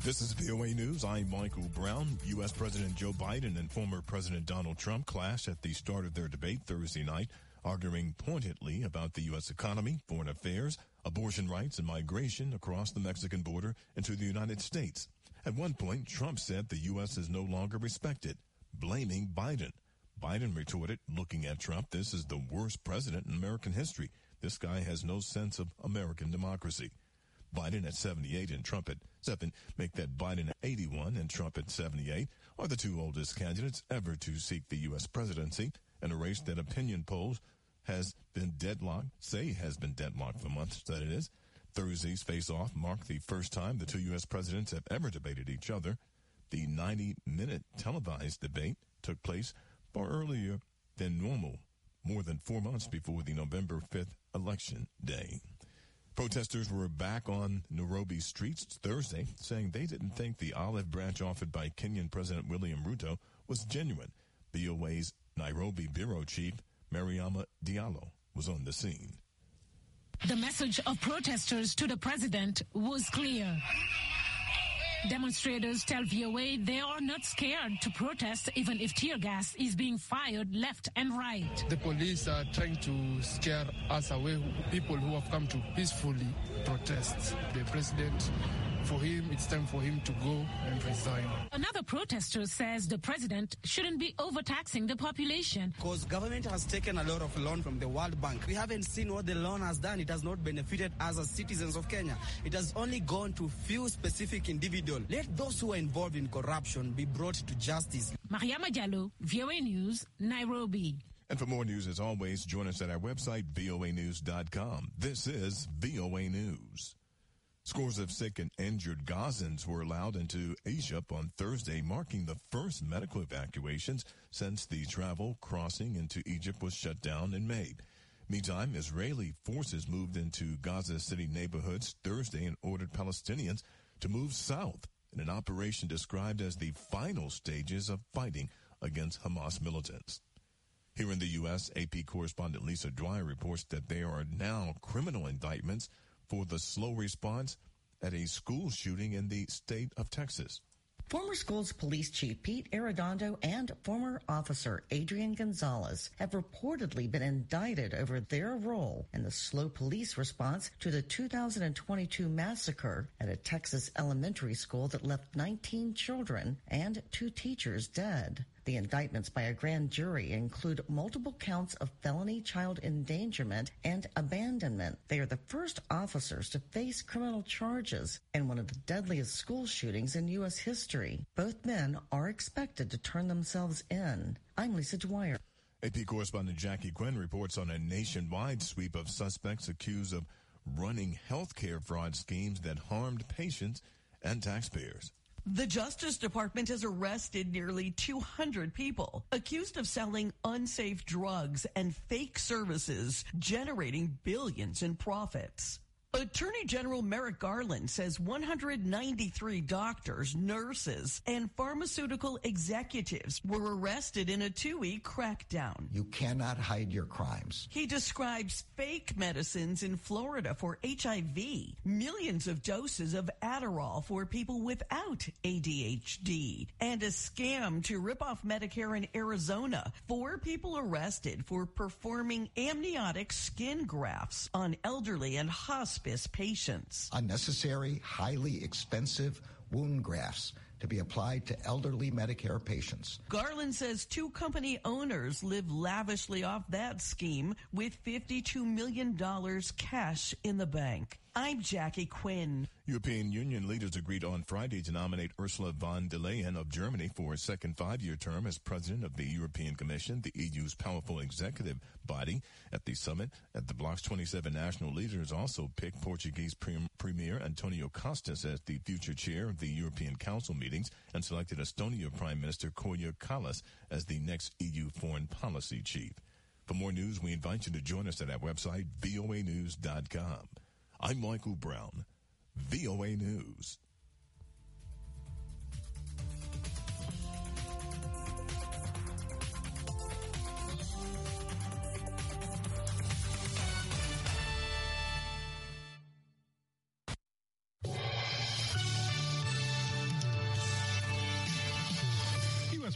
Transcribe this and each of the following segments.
This is VOA News. I'm Michael Brown. U.S. President Joe Biden and former President Donald Trump clashed at the start of their debate Thursday night, arguing pointedly about the U.S. economy, foreign affairs, abortion rights, and migration across the Mexican border into the United States. At one point, Trump said the U.S. is no longer respected, blaming Biden. Biden retorted, looking at Trump, "This is the worst president in American history. This guy has no sense of American democracy." Biden at 78 and Trump at 7 make that Biden at 81 and Trump at 78 are the two oldest candidates ever to seek the U.S. presidency in a race that opinion polls has been deadlocked for months, that it is. Thursday's face-off marked the first time the two U.S. presidents have ever debated each other. The 90-minute televised debate took place far earlier than normal, more than 4 months before the November 5th election day. Protesters were back on Nairobi streets Thursday, saying they didn't think the olive branch offered by Kenyan President William Ruto was genuine. VOA's Nairobi bureau chief, Mariama Diallo, was on the scene. The message of protesters to the president was clear. Demonstrators tell VOA they are not scared to protest even if tear gas is being fired left and right. The police are trying to scare us away, people who have come to peacefully protest. The president, for him, it's time for him to go and resign. Another protester says the president shouldn't be overtaxing the population. Because government has taken a lot of loan from the World Bank. We haven't seen what the loan has done. It has not benefited us as citizens of Kenya. It has only gone to few specific individuals. Let those who are involved in corruption be brought to justice. Mariama Diallo, VOA News, Nairobi. And for more news, as always, join us at our website, voanews.com. This is VOA News. Scores of sick and injured Gazans were allowed into Egypt on Thursday, marking the first medical evacuations since the travel crossing into Egypt was shut down in May. Meantime, Israeli forces moved into Gaza City neighborhoods Thursday and ordered Palestinians to move south in an operation described as the final stages of fighting against Hamas militants. Here in the U.S., AP correspondent Lisa Dwyer reports that there are now criminal indictments for the slow response at a school shooting in the state of Texas. Former schools police chief Pete Arredondo and former officer Adrian Gonzalez have reportedly been indicted over their role in the slow police response to the 2022 massacre at a Texas elementary school that left 19 children and 2 teachers dead. The indictments by a grand jury include multiple counts of felony child endangerment and abandonment. They are the first officers to face criminal charges in one of the deadliest school shootings in U.S. history. Both men are expected to turn themselves in. I'm Lisa Dwyer. AP correspondent Jackie Quinn reports on a nationwide sweep of suspects accused of running healthcare fraud schemes that harmed patients and taxpayers. The Justice Department has arrested nearly 200 people accused of selling unsafe drugs and fake services, generating billions in profits. Attorney General Merrick Garland says 193 doctors, nurses, and pharmaceutical executives were arrested in a 2-week crackdown. You cannot hide your crimes. He describes fake medicines in Florida for HIV, millions of doses of Adderall for people without ADHD, and a scam to rip off Medicare in Arizona. 4 people arrested for performing amniotic skin grafts on elderly and hospice patients. Unnecessary, highly expensive wound grafts to be applied to elderly Medicare patients. Garland says 2 company owners live lavishly off that scheme with $52 million cash in the bank. I'm Jackie Quinn. European Union leaders agreed on Friday to nominate Ursula von der Leyen of Germany for a second 5-year term as president of the European Commission, the EU's powerful executive body. At the summit, the bloc's 27 national leaders also picked Portuguese Premier Antonio Costa as the future chair of the European Council meetings and selected Estonia Prime Minister Kaja Kallas as the next EU foreign policy chief. For more news, we invite you to join us at our website, voanews.com. I'm Michael Brown, VOA News.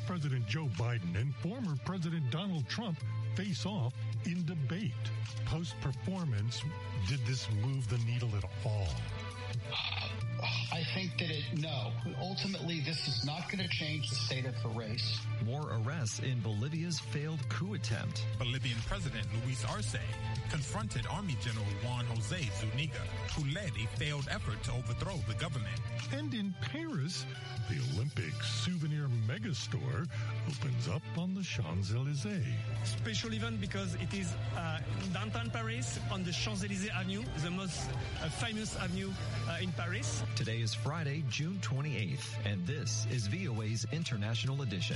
President Joe Biden and former President Donald Trump face off in debate. Post-performance, did this move the needle at all? I think that no. Ultimately, this is not going to change the state of the race. More arrests in Bolivia's failed coup attempt. Bolivian President Luis Arce confronted Army General Juan Jose Zuniga, who led a failed effort to overthrow the government. And in Paris, the Olympic souvenir megastore opens up on the Champs-Élysées. Special event because it is downtown Paris on the Champs-Élysées Avenue, the most famous avenue in Paris. Today is Friday, June 28th, and this is VOA's International Edition.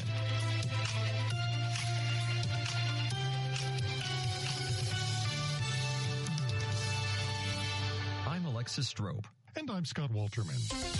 I'm Alexis Strobe. And I'm Scott Walterman.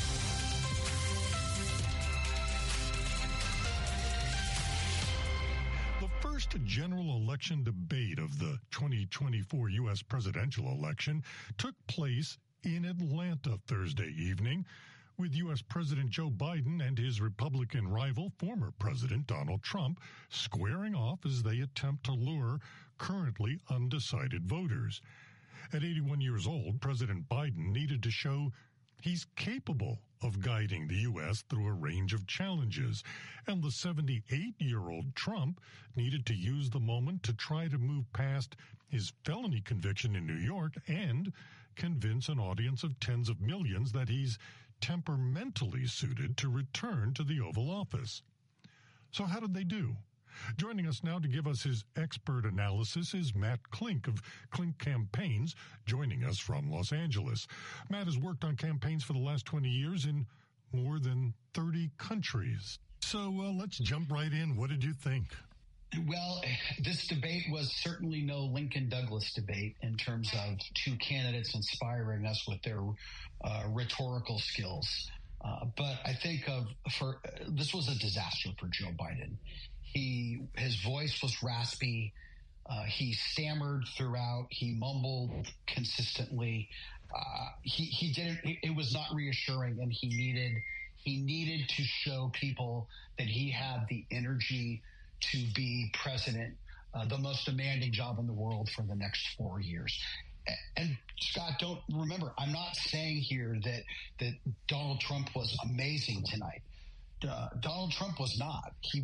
The first general election debate of the 2024 U.S. presidential election took place in Atlanta Thursday evening, with U.S. President Joe Biden and his Republican rival, former President Donald Trump, squaring off as they attempt to lure currently undecided voters. At 81 years old, President Biden needed to show he's capable of guiding the U.S. through a range of challenges, and the 78-year-old Trump needed to use the moment to try to move past his felony conviction in New York and convince an audience of tens of millions that he's temperamentally suited to return to the Oval Office. So how did they do? Joining us now to give us his expert analysis is Matt Klink of Klink Campaigns, joining us from Los Angeles. Matt has worked on campaigns for the last 20 years in more than 30 countries. So let's jump right in. What did you think? Well, this debate was certainly no Lincoln Douglas debate in terms of two candidates inspiring us with their rhetorical skills. But I think this was a disaster for Joe Biden. His voice was raspy. He stammered throughout. He mumbled consistently. He didn't. It was not reassuring, and he needed to show people that he had the energy to be president, the most demanding job in the world for the next 4 years. And Scott, remember, I'm not saying here that Donald Trump was amazing tonight. Donald Trump was not. He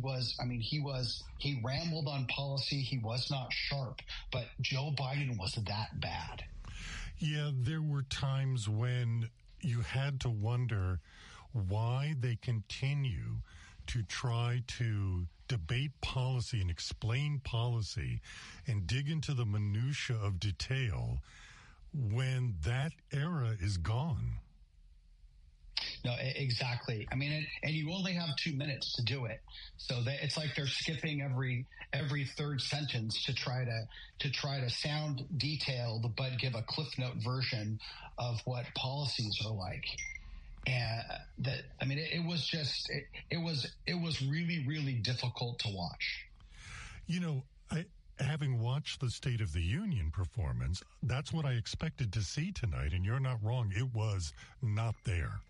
rambled on policy. He was not sharp, but Joe Biden was that bad. Yeah, there were times when you had to wonder why they continue to try to debate policy and explain policy and dig into the minutia of detail when that era is gone. No, exactly. I mean, and you only have 2 minutes to do it. So it's like they're skipping every third sentence to try to sound detailed, but give a Cliff Note version of what policies are like. And it was really, really difficult to watch. You know, having watched the State of the Union performance, that's what I expected to see tonight. And you're not wrong. It was not there.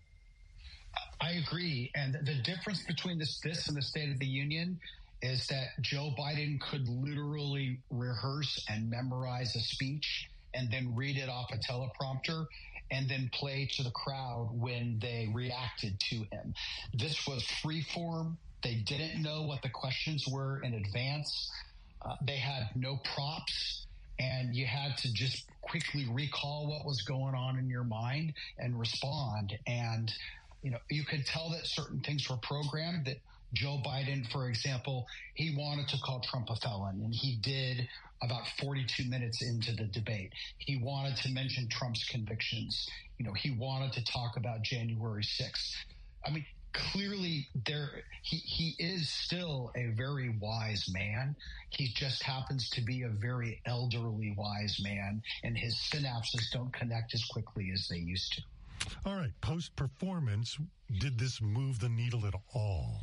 I agree. And the difference between this and the State of the Union is that Joe Biden could literally rehearse and memorize a speech and then read it off a teleprompter and then play to the crowd when they reacted to him. This was free form. They didn't know what the questions were in advance. They had no props, and you had to just quickly recall what was going on in your mind and respond. And, you could tell that certain things were programmed, that Joe Biden, for example, he wanted to call Trump a felon, and he did about 42 minutes into the debate. He wanted to mention Trump's convictions. He wanted to talk about January 6th. I mean, clearly he is still a very wise man. He just happens to be a very elderly wise man, and his synapses don't connect as quickly as they used to. All right. Post-performance, did this move the needle at all?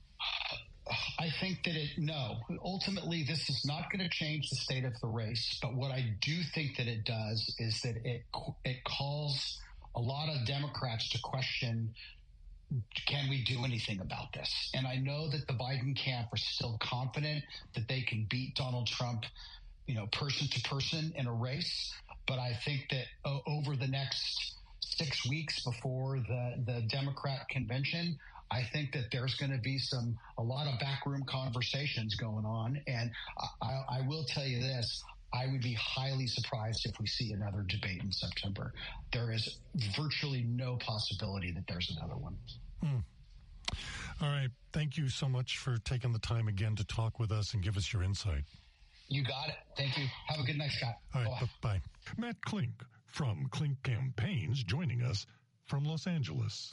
I think that no. Ultimately, this is not going to change the state of the race. But what I do think that it does is that it calls a lot of Democrats to question can we do anything about this? And I know that the Biden camp are still confident that they can beat Donald Trump, person to person in a race. But I think that over the next 6 weeks before the Democrat convention, I think that there's going to be a lot of backroom conversations going on. And I will tell you this. I would be highly surprised if we see another debate in September. There is virtually no possibility that there's another one. All right. Thank you so much for taking the time again to talk with us and give us your insight. You got it. Thank you. Have a good night, Scott. All right. Bye. Matt Klink from Klink Campaigns joining us from Los Angeles.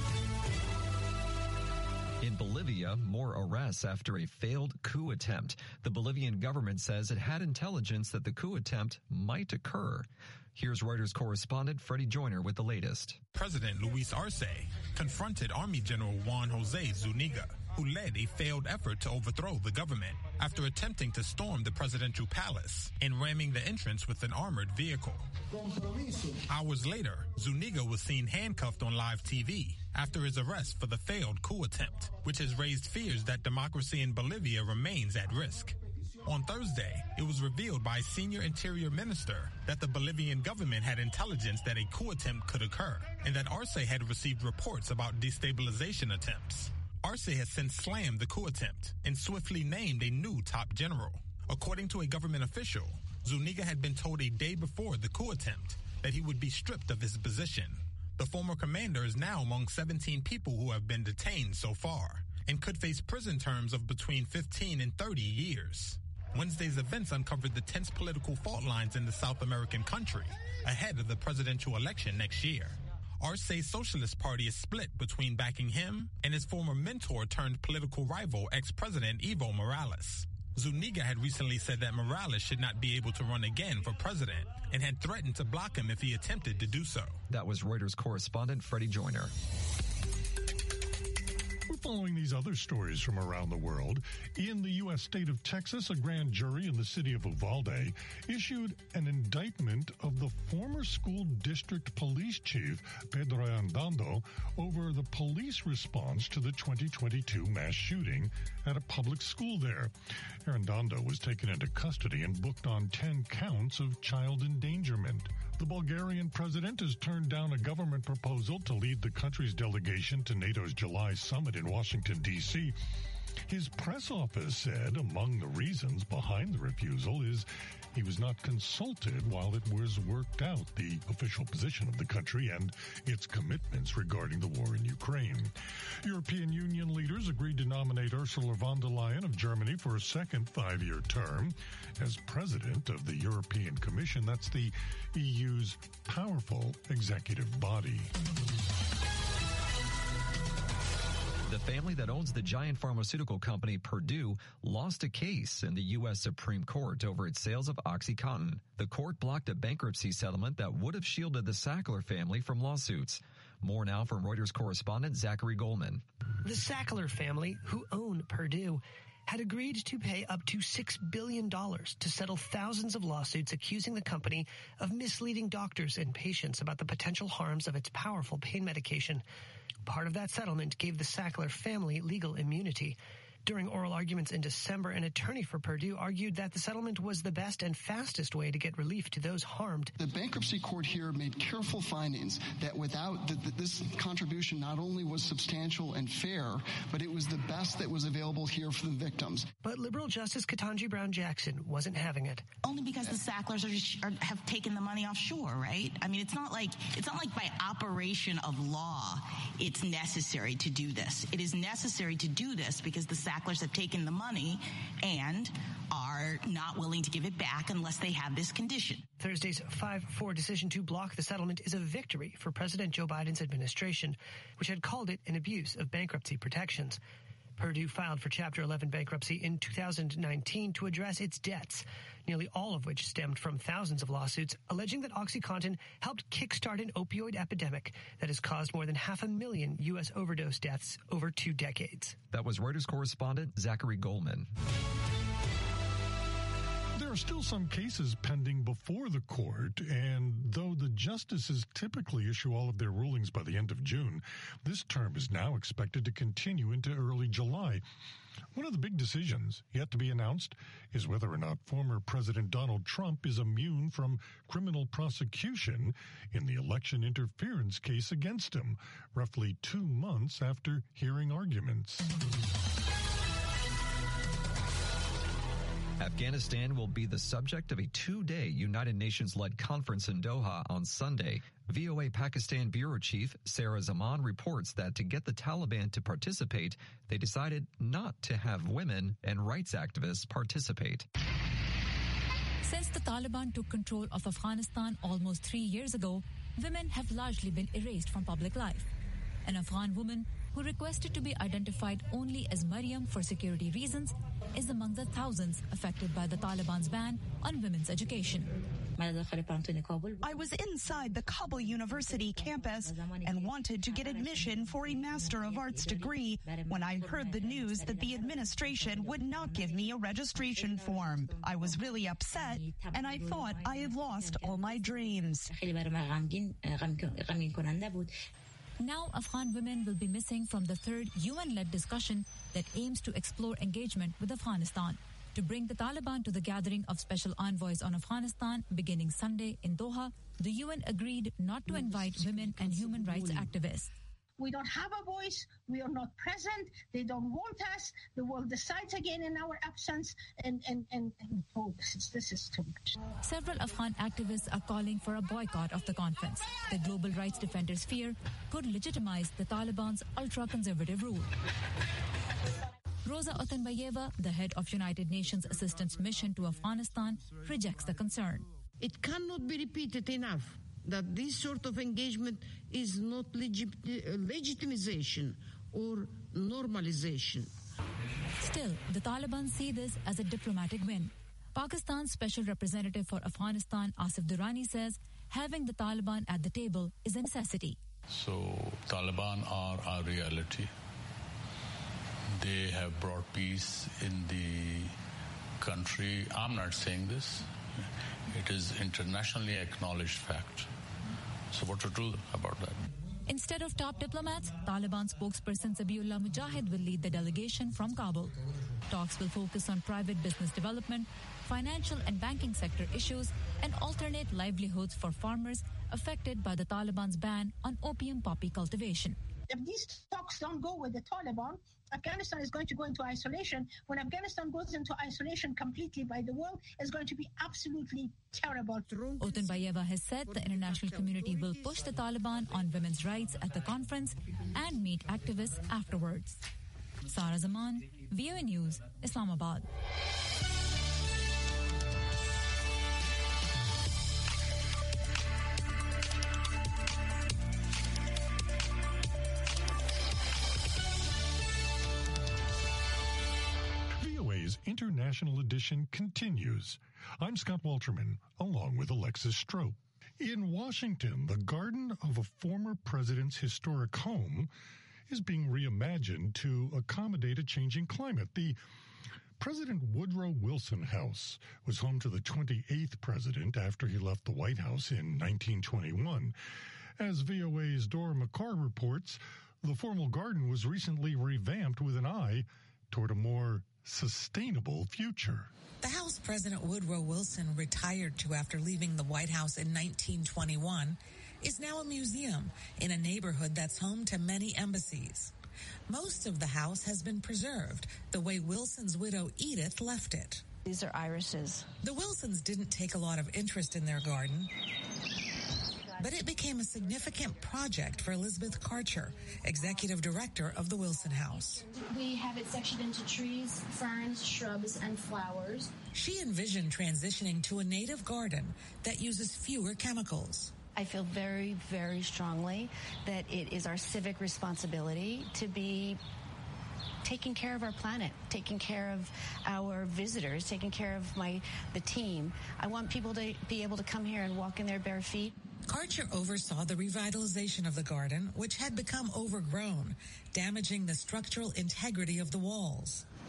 In Bolivia, more arrests after a failed coup attempt. The Bolivian government says it had intelligence that the coup attempt might occur. Here's Reuters correspondent Freddie Joyner with the latest. President Luis Arce confronted Army General Juan Jose Zuniga, who led a failed effort to overthrow the government after attempting to storm the presidential palace and ramming the entrance with an armored vehicle. Hours later, Zuniga was seen handcuffed on live TV after his arrest for the failed coup attempt, which has raised fears that democracy in Bolivia remains at risk. On Thursday, it was revealed by a senior interior minister that the Bolivian government had intelligence that a coup attempt could occur and that Arce had received reports about destabilization attempts. Arce has since slammed the coup attempt and swiftly named a new top general. According to a government official, Zuniga had been told a day before the coup attempt that he would be stripped of his position. The former commander is now among 17 people who have been detained so far and could face prison terms of between 15 and 30 years. Wednesday's events uncovered the tense political fault lines in the South American country ahead of the presidential election next year. Arce's Socialist Party is split between backing him and his former mentor turned political rival, ex-president Evo Morales. Zuniga had recently said that Morales should not be able to run again for president and had threatened to block him if he attempted to do so. That was Reuters correspondent Freddie Joyner. We're following these other stories from around the world. In the U.S. state of Texas, a grand jury in the city of Uvalde issued an indictment of the former school district police chief, Pedro Arredondo, over the police response to the 2022 mass shooting at a public school there. Arredondo was taken into custody and booked on 10 counts of child endangerment. The Bulgarian president has turned down a government proposal to lead the country's delegation to NATO's July summit in Washington, D.C. His press office said among the reasons behind the refusal is he was not consulted while it was worked out the official position of the country and its commitments regarding the war in Ukraine. European Union leaders agreed to nominate Ursula von der Leyen of Germany for a second 5-year term as president of the European Commission. That's the EU's powerful executive body. The family that owns the giant pharmaceutical company Purdue lost a case in the U.S. Supreme Court over its sales of OxyContin. The court blocked a bankruptcy settlement that would have shielded the Sackler family from lawsuits. More now from Reuters correspondent Zachary Goldman. The Sackler family, who own Purdue, had agreed to pay up to $6 billion to settle thousands of lawsuits accusing the company of misleading doctors and patients about the potential harms of its powerful pain medication. Part of that settlement gave the Sackler family legal immunity. During oral arguments in December, an attorney for Purdue argued that the settlement was the best and fastest way to get relief to those harmed. The bankruptcy court here made careful findings that without this contribution not only was substantial and fair, but it was the best that was available here for the victims. But liberal Justice Ketanji Brown Jackson wasn't having it. Only because the Sacklers have taken the money offshore, right? I mean, it's not like by operation of law it's necessary to do this. It is necessary to do this because the Sacklers have taken the money and are not willing to give it back unless they have this condition. Thursday's 5-4 decision to block the settlement is a victory for President Joe Biden's administration, which had called it an abuse of bankruptcy protections. Purdue filed for Chapter 11 bankruptcy in 2019 to address its debts, nearly all of which stemmed from thousands of lawsuits alleging that OxyContin helped kickstart an opioid epidemic that has caused more than 500,000 U.S. overdose deaths over 2 decades. That was Reuters correspondent Zachary Goldman. There are still some cases pending before the court, and though the justices typically issue all of their rulings by the end of June, this term is now expected to continue into early July. One of the big decisions yet to be announced is whether or not former President Donald Trump is immune from criminal prosecution in the election interference case against him, roughly 2 months after hearing arguments. Afghanistan will be the subject of a 2-day United Nations-led conference in Doha on Sunday. VOA Pakistan Bureau Chief Sarah Zaman reports that to get the Taliban to participate, they decided not to have women and rights activists participate. Since the Taliban took control of Afghanistan almost 3 years ago, women have largely been erased from public life. An Afghan woman who requested to be identified only as Mariam for security reasons is among the thousands affected by the Taliban's ban on women's education. I was inside the Kabul University campus and wanted to get admission for a Master of Arts degree when I heard the news that the administration would not give me a registration form. I was really upset, and I thought I had lost all my dreams. Now, Afghan women will be missing from the third UN-led discussion that aims to explore engagement with Afghanistan. To bring the Taliban to the gathering of special envoys on Afghanistan beginning Sunday in Doha, the UN agreed not to invite women and human rights activists. We don't have a voice. We are not present. They don't want us. The world decides again in our absence. And this is too much. Several Afghan activists are calling for a boycott of the conference. The global rights defenders fear could legitimize the Taliban's ultra-conservative rule. Rosa Otunbayeva, the head of United Nations Assistance Mission to Afghanistan, rejects the concern. It cannot be repeated enough that this sort of engagement is not legitimization or normalization. Still, the Taliban see this as a diplomatic win. Pakistan's Special Representative for Afghanistan, Asif Durrani, says having the Taliban at the table is a necessity. So, Taliban are our reality. They have brought peace in the country. I'm not saying this. It is internationally acknowledged fact. So what to do about that? Instead of top diplomats, Taliban spokesperson Zabiullah Mujahid will lead the delegation from Kabul. Talks will focus on private business development, financial and banking sector issues, and alternate livelihoods for farmers affected by the Taliban's ban on opium poppy cultivation. If these talks don't go with the Taliban, Afghanistan is going to go into isolation. When Afghanistan goes into isolation completely by the world, it's going to be absolutely terrible. Otunbayeva has said the international community will push the Taliban on women's rights at the conference and meet activists afterwards. Sarah Zaman, VOA News, Islamabad. International Edition continues. I'm Scott Walterman, along with Alexis Strope. In Washington, the garden of a former president's historic home is being reimagined to accommodate a changing climate. The President Woodrow Wilson House was home to the 28th president after he left the White House in 1921. As VOA's Dora McCarr reports, the formal garden was recently revamped with an eye toward a more sustainable future. The house President Woodrow Wilson retired to after leaving the White House in 1921 is now a museum in a neighborhood that's home to many embassies. Most of the house has been preserved the way Wilson's widow Edith left it. These are irises. The Wilsons didn't take a lot of interest in their garden, but it became a significant project for Elizabeth Karcher, executive director of the Wilson House. We have it sectioned into trees, ferns, shrubs, and flowers. She envisioned transitioning to a native garden that uses fewer chemicals. I feel very, very strongly that it is our civic responsibility to be taking care of our planet, taking care of our visitors, taking care of the team. I want people to be able to come here and walk in their bare feet. Karcher oversaw the revitalization of the garden, which had become overgrown, damaging the structural integrity of the walls.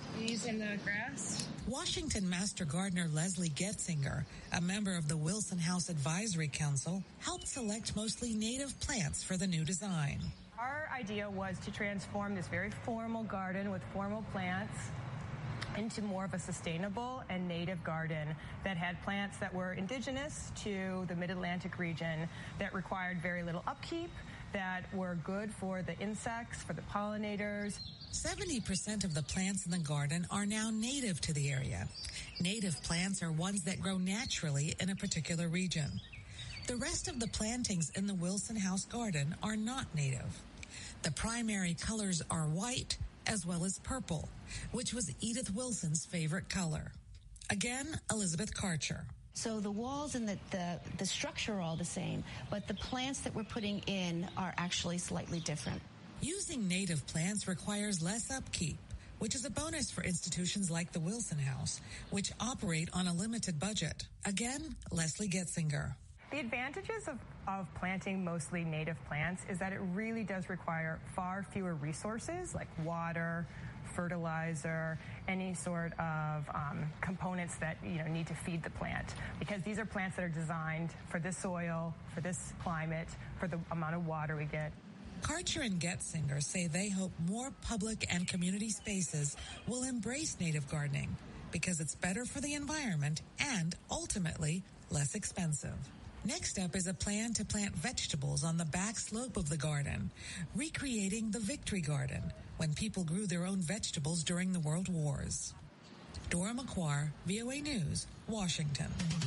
using the grass. Washington Master Gardener Leslie Getzinger, a member of the Wilson House Advisory Council, helped select mostly native plants for the new design. Our idea was to transform this very formal garden with formal plants into more of a sustainable and native garden that had plants that were indigenous to the Mid-Atlantic region, that required very little upkeep, that were good for the insects, for the pollinators. 70% of the plants in the garden are now native to the area. Native plants are ones that grow naturally in a particular region. The rest of the plantings in the Wilson House garden are not native. The primary colors are white as well as purple, which was Edith Wilson's favorite color. Again, Elizabeth Karcher. So the walls and the structure are all the same, but the plants that we're putting in are actually slightly different. Using native plants requires less upkeep, which is a bonus for institutions like the Wilson House, which operate on a limited budget. Again, Leslie Getzinger. The advantages of planting mostly native plants is that it really does require far fewer resources like water, fertilizer, any sort of components that need to feed the plant, because these are plants that are designed for this soil, for this climate, for the amount of water we get. Karcher and Getzinger say they hope more public and community spaces will embrace native gardening because it's better for the environment and, ultimately, less expensive. Next up is a plan to plant vegetables on the back slope of the garden, recreating the Victory Garden, when people grew their own vegetables during the World Wars. Dora McQuarrie, VOA News, Washington.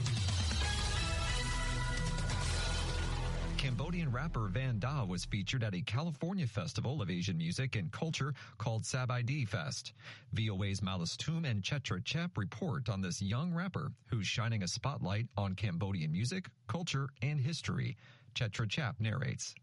Cambodian rapper Van Da was featured at a California festival of Asian music and culture called Sabaidi Fest. VOA's Malice Toom and Chetra Chep report on this young rapper who's shining a spotlight on Cambodian music, culture, and history. Chetra Chap narrates.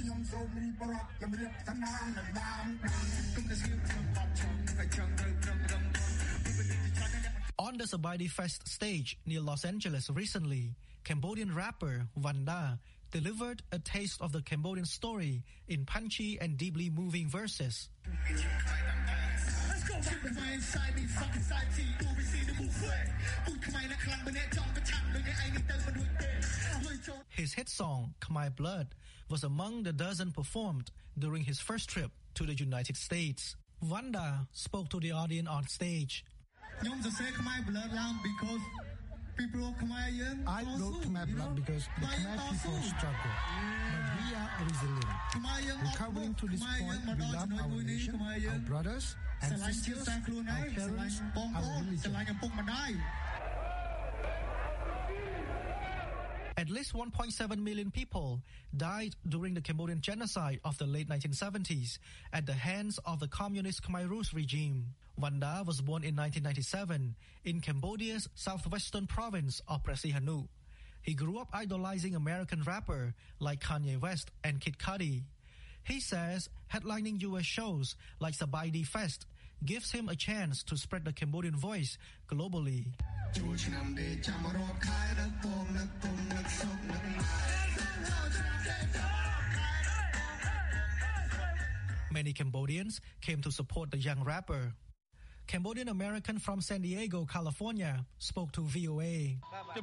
On the Sabaidi Fest stage near Los Angeles recently, Cambodian rapper Van Da delivered a taste of the Cambodian story in punchy and deeply moving verses. His hit song, Khmer Blood, was among the dozen performed during his first trip to the United States. Van Da spoke to the audience on stage. I wrote Khmer Blood because the Khmer people struggle, but we are resilient. Recovering to this point, we love our nation, our brothers and sisters, our parents, our religion. At least 1.7 million people died during the Cambodian genocide of the late 1970s at the hands of the communist Khmer Rouge regime. Van Da was born in 1997 in Cambodia's southwestern province of Sihanouk. He grew up idolizing American rapper like Kanye West and Kid Cudi. He says headlining U.S. shows like Sabaidi Fest gives him a chance to spread the Cambodian voice globally. Many Cambodians came to support the young rapper. Cambodian American from San Diego, California, spoke to VOA.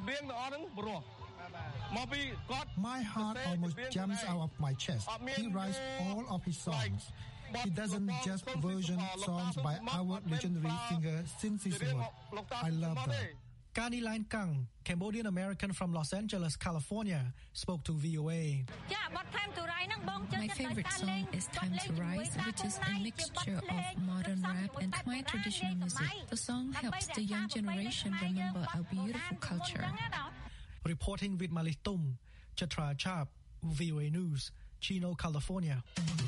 My heart almost jumps out of my chest. He writes all of his songs. He doesn't just version songs by our legendary singer Sin Sismut. I love them. Kani Lain Kang, Cambodian American from Los Angeles, California, spoke to VOA. My favorite song is Time to Rise, which is a mixture of modern rap and Khmer traditional music. The song helps the young generation remember our beautiful culture. Reporting with Malice Toom, Chetra Chap, VOA News, Chino, California.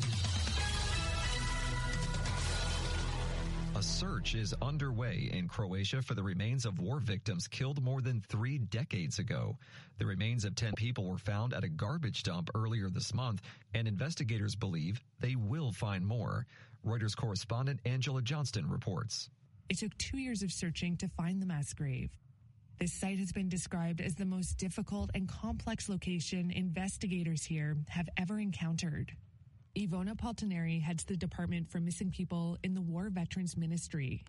A search is underway in Croatia for the remains of war victims killed more than 3 decades ago. The remains of 10 people were found at a garbage dump earlier this month, and investigators believe they will find more. Reuters correspondent Angela Johnston reports. It took 2 years of searching to find the mass grave. This site has been described as the most difficult and complex location investigators here have ever encountered. Ivona Paltineri heads the Department for Missing People in the War Veterans Ministry.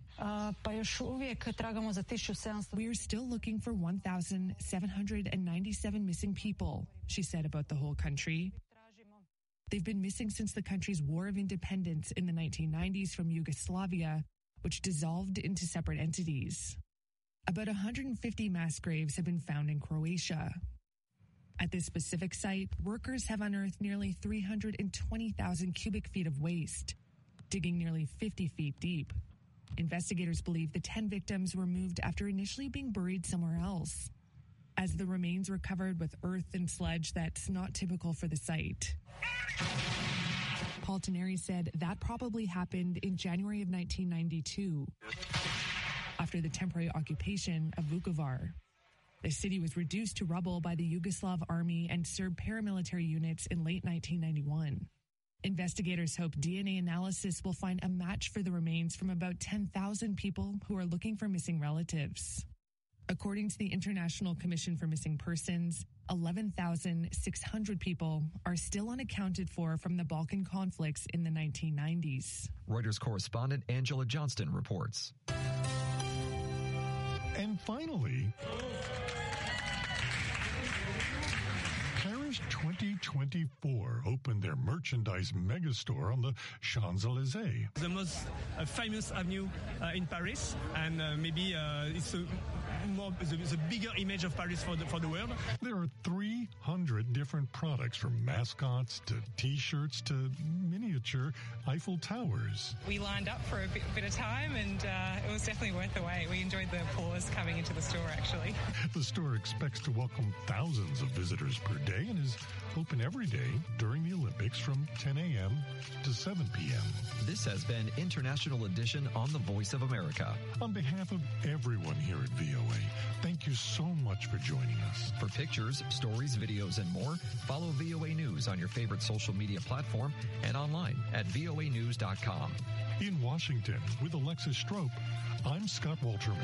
We are still looking for 1,797 missing people, she said about the whole country. They've been missing since the country's War of Independence in the 1990s from Yugoslavia, which dissolved into separate entities. About 150 mass graves have been found in Croatia. At this specific site, workers have unearthed nearly 320,000 cubic feet of waste, digging nearly 50 feet deep. Investigators believe the 10 victims were moved after initially being buried somewhere else, as the remains were covered with earth and sludge that's not typical for the site. Paltineri said that probably happened in January of 1992, after the temporary occupation of Vukovar. The city was reduced to rubble by the Yugoslav army and Serb paramilitary units in late 1991. Investigators hope DNA analysis will find a match for the remains from about 10,000 people who are looking for missing relatives. According to the International Commission for Missing Persons, 11,600 people are still unaccounted for from the Balkan conflicts in the 1990s. Reuters correspondent Angela Johnston reports. And finally, Paris 2024 opened their merchandise megastore on the Champs-Élysées. The most famous avenue in Paris, and maybe it's the bigger image of Paris for the world. There are 300 different products, from mascots to T-shirts to miniature Eiffel Towers. We lined up for a bit of time, and it was definitely worth the wait. We enjoyed the pause coming into the store, actually. The store expects to welcome thousands of visitors per day and is open every day during the Olympics from 10 a.m. to 7 p.m. This has been International Edition on the Voice of America. On behalf of everyone here at VOA, thank you so much for joining us. For pictures, stories, videos, and more, follow VOA News on your favorite social media platform and online at voanews.com. In Washington, with Alexis Strope, I'm Scott Walterman.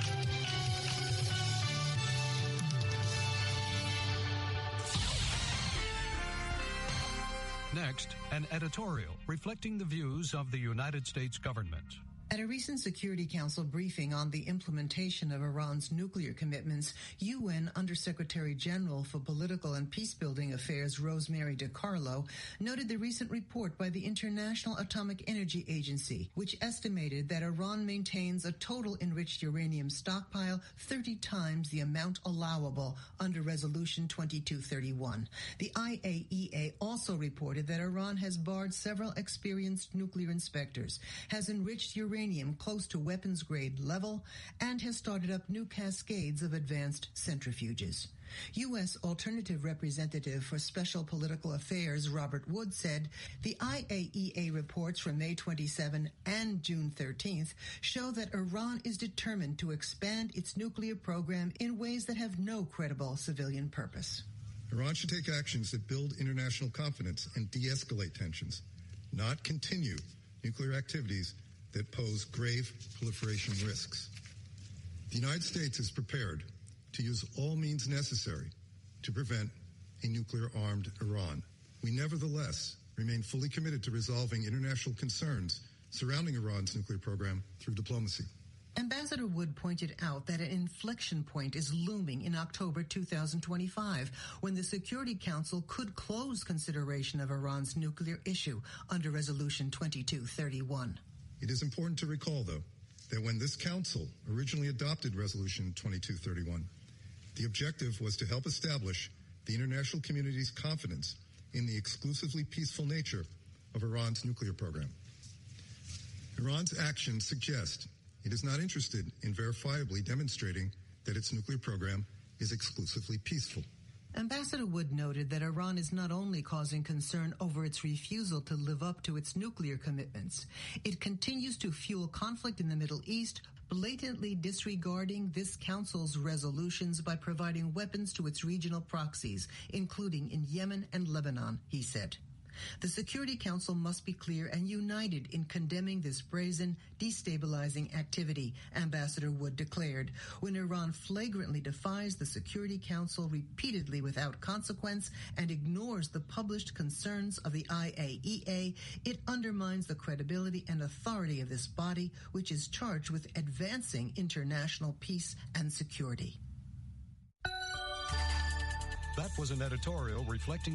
Next, an editorial reflecting the views of the United States government. At a recent Security Council briefing on the implementation of Iran's nuclear commitments, UN Undersecretary General for Political and Peacebuilding Affairs Rosemary DiCarlo noted the recent report by the International Atomic Energy Agency, which estimated that Iran maintains a total enriched uranium stockpile 30 times the amount allowable under Resolution 2231. The IAEA also reported that Iran has barred several experienced nuclear inspectors, has enriched uranium close to weapons-grade level, and has started up new cascades of advanced centrifuges. U.S. Alternative Representative for Special Political Affairs Robert Wood said the IAEA reports from May 27 and June 13th show that Iran is determined to expand its nuclear program in ways that have no credible civilian purpose. Iran should take actions that build international confidence and de-escalate tensions, not continue nuclear activities that pose grave proliferation risks. The United States is prepared to use all means necessary to prevent a nuclear-armed Iran. We nevertheless remain fully committed to resolving international concerns surrounding Iran's nuclear program through diplomacy. Ambassador Wood pointed out that an inflection point is looming in October 2025, when the Security Council could close consideration of Iran's nuclear issue under Resolution 2231. It is important to recall, though, that when this council originally adopted Resolution 2231, the objective was to help establish the international community's confidence in the exclusively peaceful nature of Iran's nuclear program. Iran's actions suggest it is not interested in verifiably demonstrating that its nuclear program is exclusively peaceful. Ambassador Wood noted that Iran is not only causing concern over its refusal to live up to its nuclear commitments, it continues to fuel conflict in the Middle East, blatantly disregarding this council's resolutions by providing weapons to its regional proxies, including in Yemen and Lebanon, he said. The Security Council must be clear and united in condemning this brazen, destabilizing activity, Ambassador Wood declared. When Iran flagrantly defies the Security Council repeatedly without consequence and ignores the published concerns of the IAEA, it undermines the credibility and authority of this body, which is charged with advancing international peace and security. That was an editorial reflecting